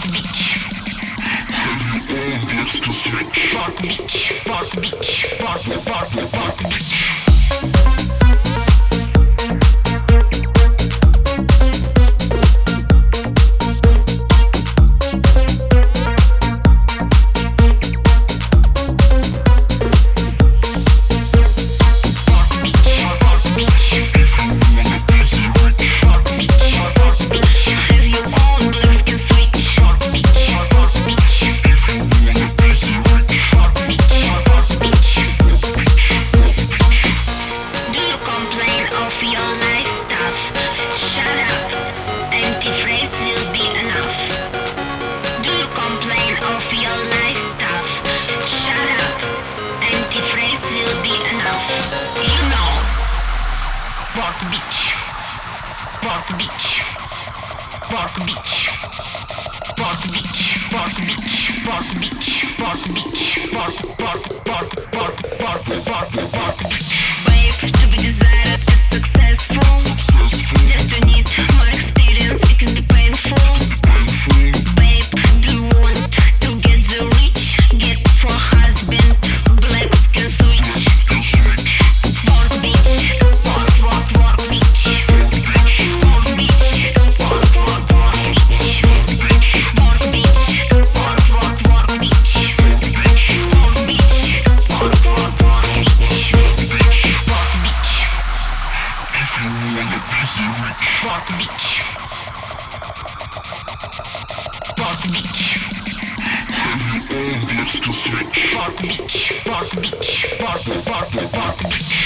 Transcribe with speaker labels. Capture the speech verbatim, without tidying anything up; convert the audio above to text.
Speaker 1: Beach. Have you all gets to switch? Park Beach, Park Beach, Park, Park, Park Beach. Park Beach, Park Beach, Park Beach, Park Beach, Park Beach, Park Beach, Park Beach, Park, Park, Park, Park, Park, Park, Park Beach. Babe, to be desired is successful. Successful. Just you need more experience, it can be painful. Painful. Babe, do you want to get the rich? Get for husband, black skin switch. Park Beach. Park Beach, Park Beach. Have you all gets to switch? Park Beach, Park Beach, Park, Park, Park Beach.